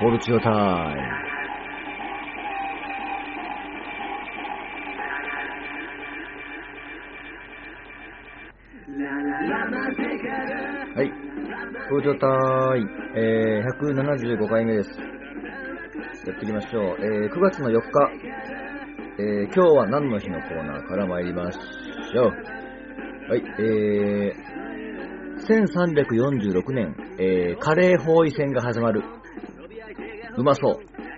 ポルチオタイム。はい、ポルチオタイム、175回目です。やっていきましょう。9月の4日、今日は何の日のコーナーから参りましょう。はい、1346年、カレー包囲戦が始まる。うまそう。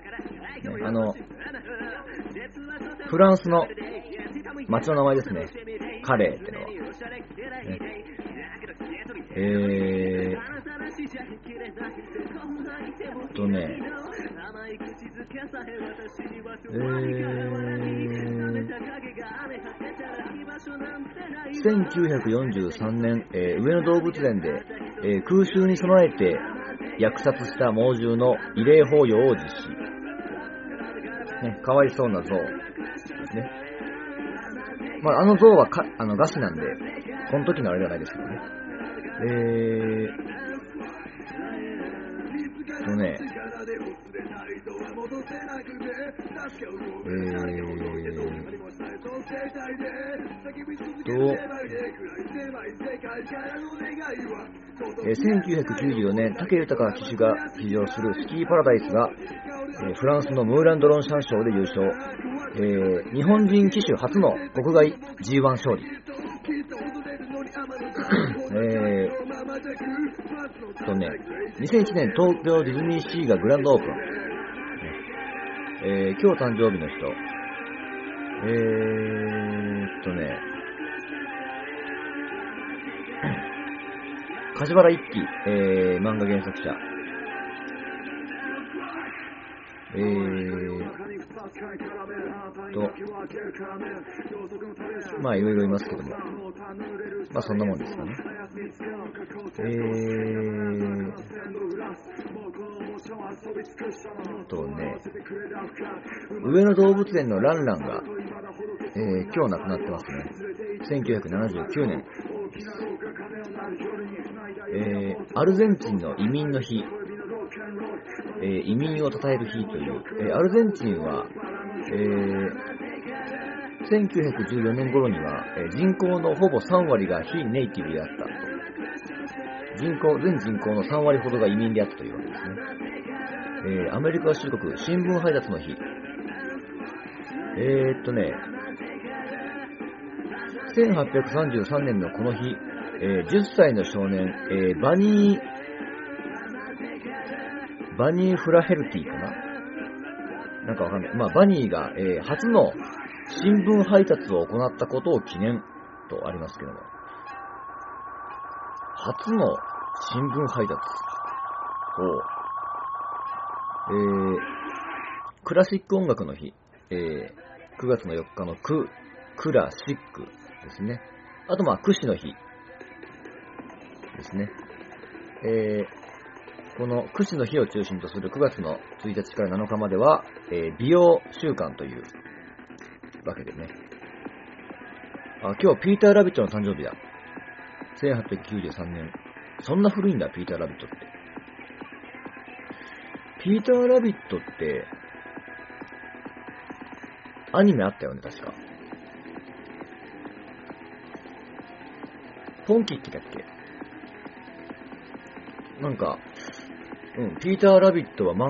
フランスの町の名前ですね。カレーってのは。1943年、上野動物園で、空襲に備えて虐殺した猛獣の慰霊法要を実施。ね、かわいそうな象ですね。まあ、あの象は餓死なんで、この時のあれじゃないですけどね。1994年、武豊騎手が騎乗するスキーパラダイスが、フランスのムーランドロンシャン賞で優勝。日本人騎手初の国外 G1 勝利。2001年東京ディズニーシーがグランドオープン。今日誕生日の人。梶原一騎、漫画原作者。まあいろいろいますけども、まあそんなもんですかね。上野動物園のランランが、今日亡くなってますね。1979年。アルゼンチンの移民の日、移民を称える日という、アルゼンチンは、1914年頃には、人口のほぼ3割が非ネイティブであった。全人口の3割ほどが移民であったというわけですね。アメリカ合衆国新聞配達の日。1833年のこの日、10歳の少年、バニー・フラヘルティかな、なんかわかんない。まあ、バニーが、初の新聞配達を行ったことを記念とありますけども。初の新聞配達。クラシック音楽の日。9月の4日のクラシックですね。あと、まあ、クシの日ですね。このクシの日を中心とする9月の1日から7日までは、美容週間というわけでね。今日ピーター・ラビットの誕生日だ。1893年。そんな古いんだ、ピーター・ラビットって。ピーター・ラビットって、アニメあったよね、確か。ポンキッキだっけ？なんか、ピーター・ラビットはま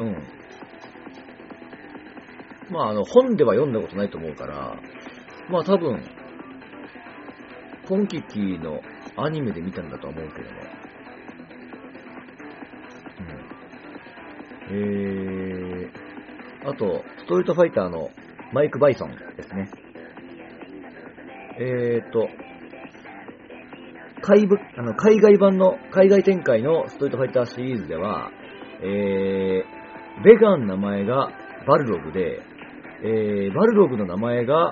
あ本では読んだことないと思うから、まあ多分、ポンキッキのアニメで見たんだと思うけども。あと、ストリートファイターのマイク・バイソンですね。海外版の、海外展開のストリートファイターシリーズでは、ベガンの名前がバルログで、バルログの名前が、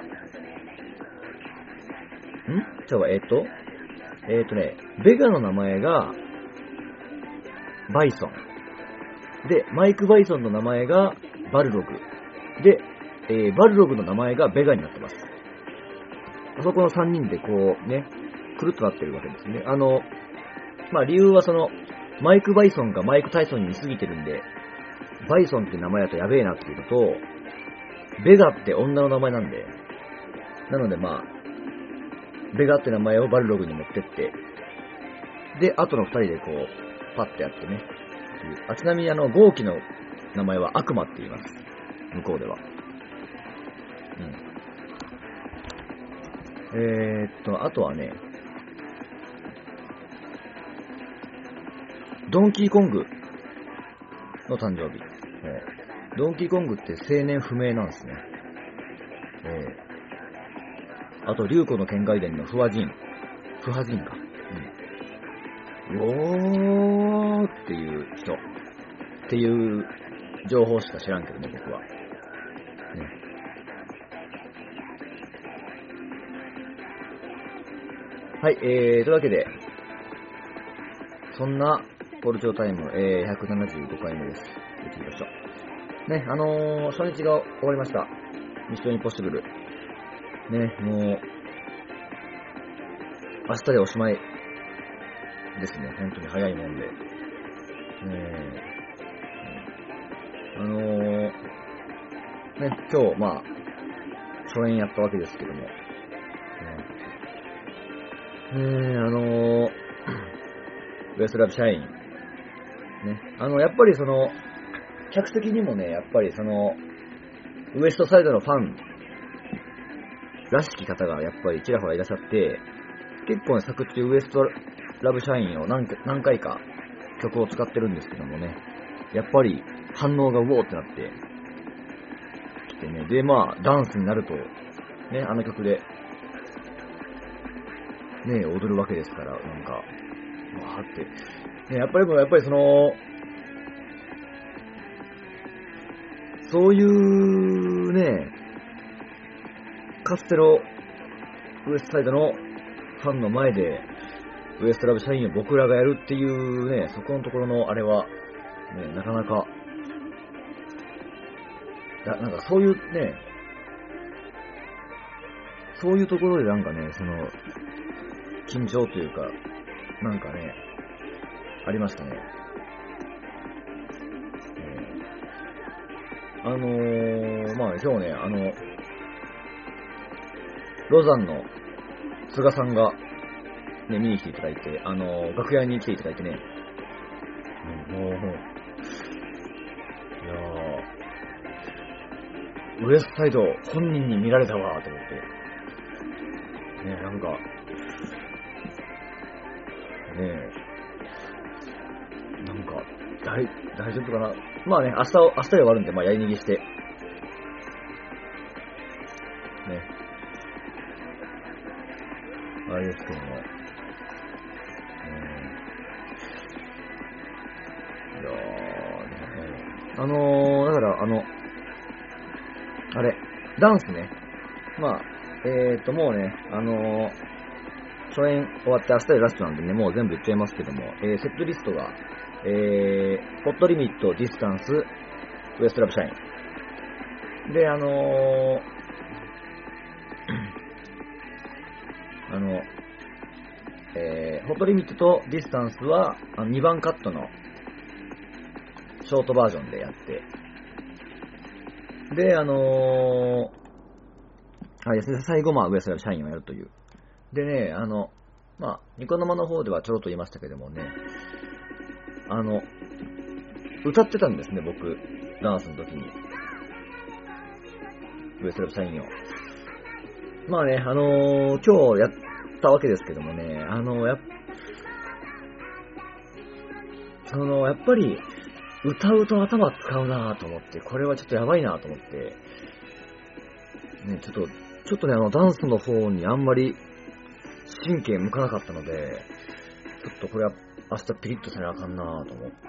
ベガの名前がバイソン。で、マイク・バイソンの名前がバルログ。で、バルログの名前がベガになってます。あそこの3人でこうね、くるっとなってるわけですね。まあ理由はマイク・バイソンがマイク・タイソンに似すぎてるんで、 バイソンって名前だとやべえなっていうのと、ベガって女の名前なんで、なのでまあ、ベガって名前をバルログに持ってって、で、あとの二人でこう、パッてやってね。ちなみにゴーキの名前は悪魔って言います。向こうでは。あとはね、ドンキーコングの誕生日。ドンキーコングって生年不明なんですね。あと、竜子の剣外伝のフハジンか。おーっていう人。っていう情報しか知らんけどね、僕は。はい、というわけで、そんなポルチョタイム、175回目です。やってみました。ね、初日が終わりました。ミッションインポッシブル。ね、もう、明日でおしまいですね。本当に早いもんで。ね、今日、まあ、初演やったわけですけども。ウエストラブ社員。ね、やっぱり客席にもね、やっぱりウエストサイドのファンらしき方がやっぱりちらほらいらっしゃって、結構ね、作中ウエストラブ社員を何回か曲を使ってるんですけどもね、やっぱり反応がウォーってなってきてね、で、まあ、ダンスになると、ね、あの曲で、ね、踊るわけですから、なんか、わーって、ね、やっぱりそういうね、カステロウエストサイドのファンの前で、ウエストラブ社員を僕らがやるっていうね、そこのところのあれは、ね、なかなか、なんかそういうね、そういうところでなんかね、緊張というか、なんかね、ありましたね。まあ今日ね、ロザンの菅さんが、ね、見に来ていただいて、楽屋に来ていただいてね、もう、いやウエストサイド本人に見られたわと思って、ね、なんか、ねなんか、大丈夫かな。まあね、明日で終わるんで、まあやり逃げして、ね、あれですけども、いやーね、だから、あれ、ダンスね、まあ、もうね、初演終わって明日でラストなんでね、もう全部言っちゃいますけども、セットリストが、ホットリミット、ディスタンス、ウエストラブ社員。で、ホットリミットとディスタンスは2番カットのショートバージョンでやって、で、最後、まあ、ウエストラブ社員をやるという。でね、まあ、ニコ生の方ではちょろっと言いましたけどもね、歌ってたんですね、僕、ダンスの時に。ウエストラブ社員を。まあね、今日やったわけですけどもね、やっぱり、歌うと頭使うなぁと思って、これはちょっとやばいなぁと思って、ね、ちょっとね、ダンスの方にあんまり神経向かなかったので、ちょっとこれは明日ピリッとせなあかんなぁと思って、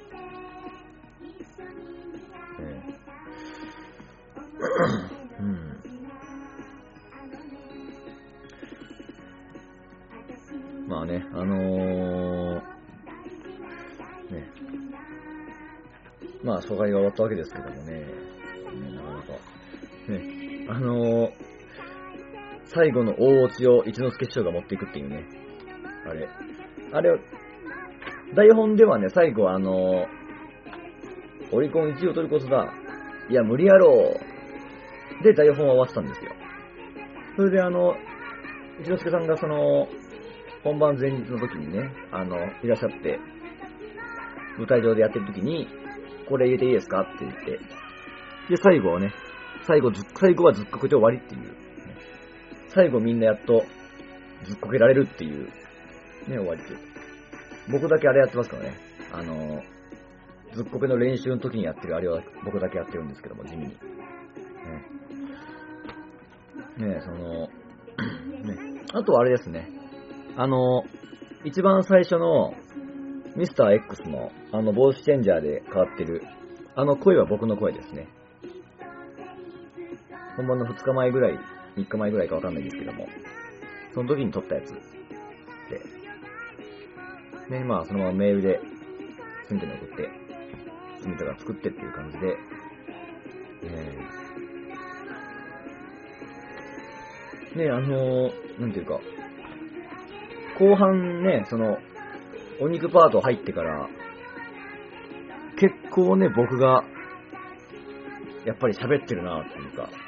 うん。まあね、ね、まあ、疎外が終わったわけですけどもね、なかなか、ね、最後の大落ちを一之輔師匠が持っていくっていうね、あれ、台本ではね、最後オリコン1位を取ることだ。いや、無理やろう。で、台本を合わせたんですよ。それで一之輔さんが本番前日の時にね、いらっしゃって、舞台上でやってる時に、これ入れていいですかって言って、で、最後はずっこけて終わりっていう。最後みんなやっとずっこけられるっていう、ね、終わりっていう。僕だけあれやってますからね。ずっこけの練習の時にやってるあれは僕だけやってるんですけども、地味に。ね、あとはあれですね。一番最初のミスター X のボイスチェンジャーで変わってる声は僕の声ですね。本番の2日前ぐらい、3日前ぐらいかわかんないですけども、その時に撮ったやつで、ね、まあそのままメールで住んでに送って、住田が作ってっていう感じで、なんていうか、後半ね、お肉パート入ってから、結構ね、僕が、やっぱり喋ってるなっていうか、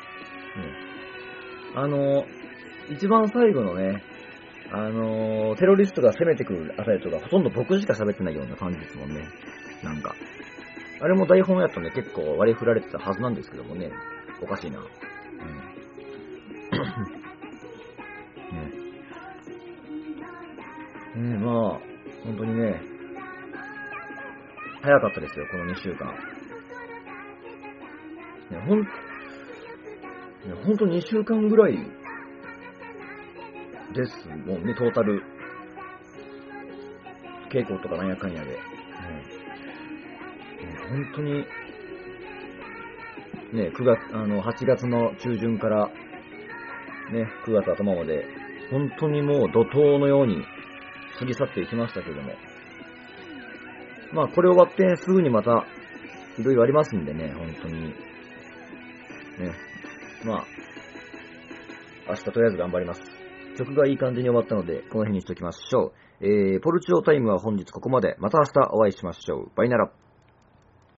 一番最後のね、テロリストが攻めてくるあたりとか、ほとんど僕しか喋ってないような感じですもんね。なんか。あれも台本やったんで結構割り振られてたはずなんですけどもね。おかしいな。まあ、本当にね、早かったですよ、この2週間。ほんと2週間ぐらいですもんね、トータル。稽古とかなんやかんやで。本当に、ね、8月の中旬から、ね、9月頭まで、本当にもう怒涛のように過ぎ去っていきましたけども。まあ、これ終わってすぐにまた、いろいろありますんでね、本当に。ね、まあ、明日とりあえず頑張ります。曲がいい感じに終わったので、この辺にしときましょう。ポルチオタイムは本日ここまで。また明日お会いしましょう。バイナラ。